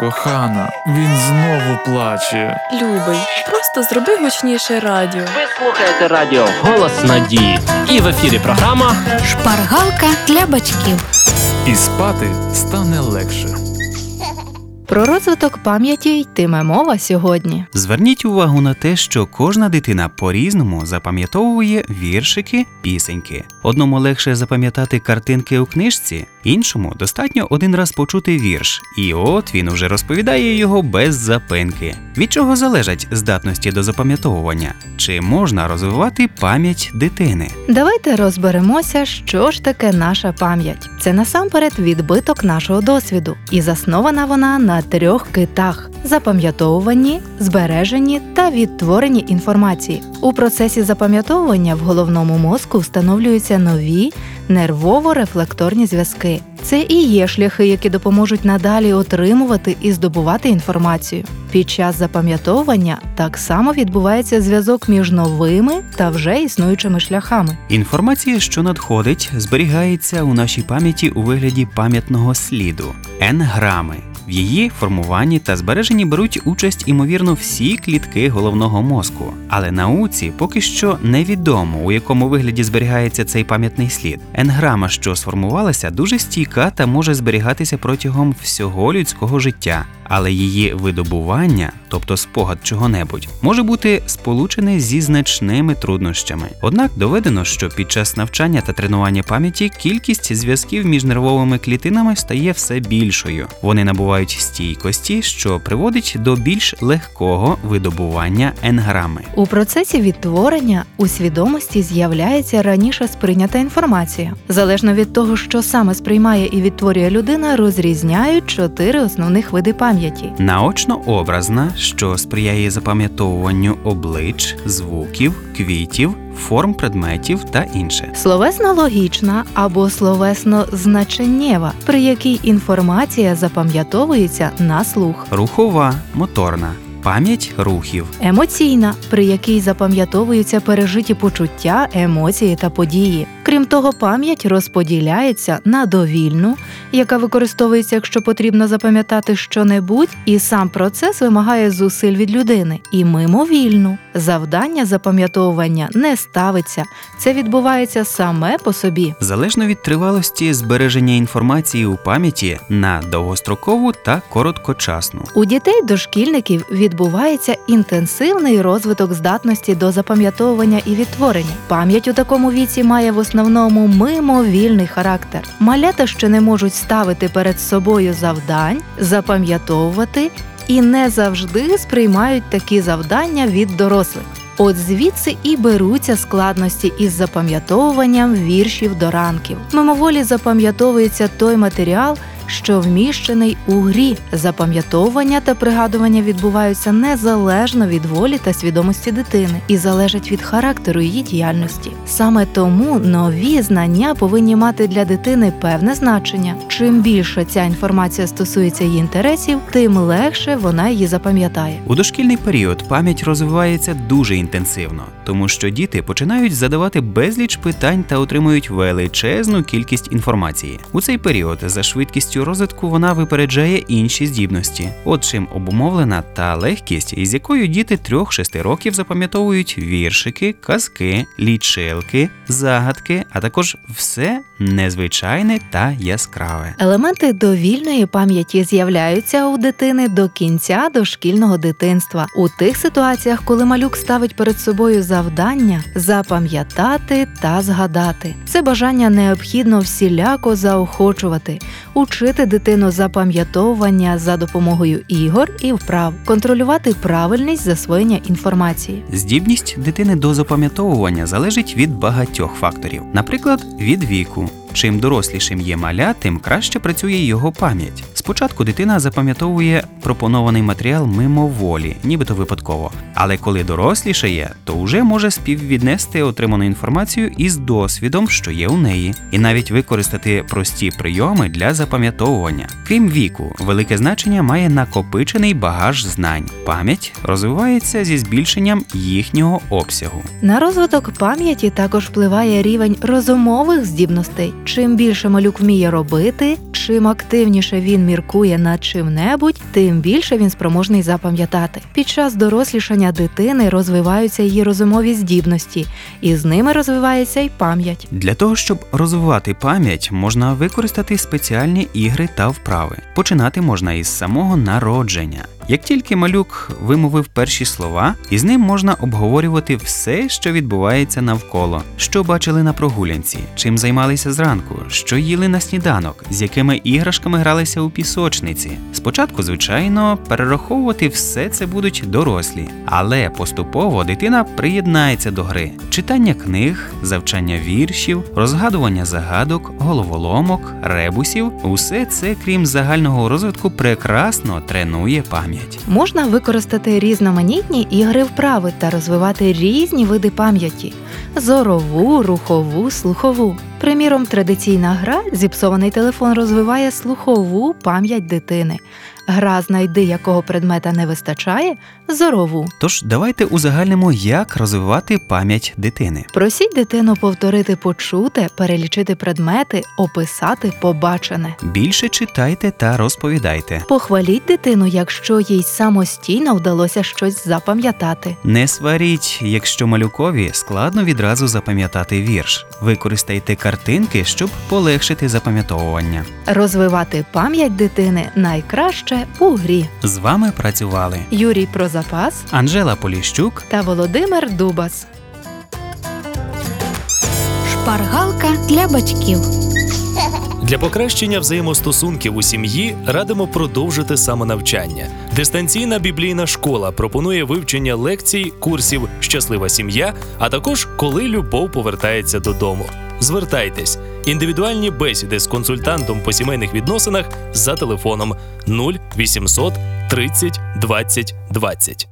кохана, він знову плаче. Любий, просто зроби гучніше радіо. Ви слухаєте радіо «Голос надії». І в ефірі програма «Шпаргалка для батьків». І спати стане легше. Про розвиток пам'яті йтиме мова сьогодні. Зверніть увагу на те, що кожна дитина по-різному запам'ятовує віршики, пісеньки. Одному легше запам'ятати картинки у книжці, іншому достатньо один раз почути вірш, і от він уже розповідає його без запинки. Від чого залежать здатності до запам'ятовування? Чи можна розвивати пам'ять дитини? Давайте розберемося, що ж таке наша пам'ять. Це насамперед відбиток нашого досвіду, і заснована вона на 3 китах – запам'ятовуванні, збереженні та відтворенні інформації. У процесі запам'ятовування в головному мозку встановлюються нові нервово-рефлекторні зв'язки. Це і є шляхи, які допоможуть надалі отримувати і здобувати інформацію. Під час запам'ятовування так само відбувається зв'язок між новими та вже існуючими шляхами. Інформація, що надходить, зберігається у нашій пам'яті у вигляді пам'ятного сліду – енграми. В її формуванні та збереженні беруть участь, ймовірно, всі клітки головного мозку. Але науці поки що невідомо, у якому вигляді зберігається цей пам'ятний слід. Енграма, що сформувалася, дуже стійка та може зберігатися протягом всього людського життя. Але її видобування, тобто спогад чого-небудь, може бути сполучене зі значними труднощами. Однак доведено, що під час навчання та тренування пам'яті кількість зв'язків між нервовими клітинами стає все більшою. Вони набувають стійкості, що приводить до більш легкого видобування енграми. У процесі відтворення у свідомості з'являється раніше сприйнята інформація. Залежно від того, що саме сприймає і відтворює людина, розрізняють 4 основних види пам'яті. Наочно-образна, що сприяє запам'ятовуванню облич, звуків, квітів, форм предметів та інше. Словесно-логічна або словесно-значеннєва, при якій інформація запам'ятовується на слух. Рухова, моторна. Пам'ять рухів. Емоційна, при якій запам'ятовуються пережиті почуття, емоції та події. Крім того, пам'ять розподіляється на довільну, яка використовується, якщо потрібно запам'ятати що-небудь, і сам процес вимагає зусиль від людини. І мимовільну. Завдання запам'ятовування не ставиться. Це відбувається саме по собі. Залежно від тривалості збереження інформації у пам'яті на довгострокову та короткочасну. У дітей-дошкільників відбувається інтенсивний розвиток здатності до запам'ятовування і відтворення. Пам'ять у такому віці має в основному мимовільний характер. Малята ще не можуть ставити перед собою завдань, запам'ятовувати і не завжди сприймають такі завдання від дорослих. От звідси і беруться складності із запам'ятовуванням віршів до ранків. Мимоволі запам'ятовується той матеріал, що вміщений у грі. Запам'ятовування та пригадування відбуваються незалежно від волі та свідомості дитини і залежать від характеру її діяльності. Саме тому нові знання повинні мати для дитини певне значення. Чим більше ця інформація стосується її інтересів, тим легше вона її запам'ятає. У дошкільний період пам'ять розвивається дуже інтенсивно, тому що діти починають задавати безліч питань та отримують величезну кількість інформації. У цей період за швидкістю розвитку вона випереджає інші здібності. От чим обумовлена та легкість, із якою діти 3-6 років запам'ятовують віршики, казки, лічилки, загадки, а також все незвичайне та яскраве. Елементи довільної пам'яті з'являються у дитини до кінця дошкільного дитинства. У тих ситуаціях, коли малюк ставить перед собою завдання запам'ятати та згадати. Це бажання необхідно всіляко заохочувати, учити дитину запам'ятовування за допомогою ігор і вправ, контролювати правильність засвоєння інформації. Здібність дитини до запам'ятовування залежить від багатьох факторів. Наприклад, від віку. Чим дорослішим є маля, тим краще працює його пам'ять. Спочатку дитина запам'ятовує пропонований матеріал мимоволі, нібито випадково. Але коли дорослішає, то вже може співвіднести отриману інформацію із досвідом, що є у неї, і навіть використати прості прийоми для запам'ятовування. Крім віку, велике значення має накопичений багаж знань. Пам'ять розвивається зі збільшенням їхнього обсягу. На розвиток пам'яті також впливає рівень розумових здібностей. Чим більше малюк вміє робити, чим активніше він міркує над чим-небудь, тим більше він спроможний запам'ятати. Під час дорослішання дитини розвиваються її розумові здібності, і з ними розвивається й пам'ять. Для того, щоб розвивати пам'ять, можна використати спеціальні ігри та вправи. Починати можна із самого народження. Як тільки малюк вимовив перші слова, із ним можна обговорювати все, що відбувається навколо, що бачили на прогулянці, чим займалися зранку, що їли на сніданок, з якими іграшками гралися у пісочниці. Спочатку, звичайно, перераховувати все це будуть дорослі, але поступово дитина приєднається до гри. Читання книг, завчання віршів, розгадування загадок, головоломок, ребусів – усе це, крім загального розвитку, прекрасно тренує пам'ять. Можна використати різноманітні ігри-вправи та розвивати різні види пам'яті – зорову, рухову, слухову. Приміром, традиційна гра «Зіпсований телефон» розвиває слухову пам'ять дитини. Гра «Знайди, якого предмета не вистачає» – зорову. Тож давайте узагальнимо, як розвивати пам'ять дитини. Просіть дитину повторити почуте, перелічити предмети, описати побачене. Більше читайте та розповідайте. Похваліть дитину, якщо їй самостійно вдалося щось запам'ятати. Не сваріть, якщо малюкові складно відразу запам'ятати вірш. Використайте картинки, щоб полегшити запам'ятовування. Розвивати пам'ять дитини найкраще у грі. З вами працювали Юрій Прозапас Анжела Поліщук та Володимир Дубас. Шпаргалка для батьків. Для покращення взаємостосунків у сім'ї радимо продовжити самонавчання. Дистанційна біблійна школа пропонує вивчення лекцій, курсів «Щаслива сім'я», а також «Коли любов повертається додому». Звертайтесь. Індивідуальні бесіди з консультантом по сімейних відносинах за телефоном 0800 30 20 20.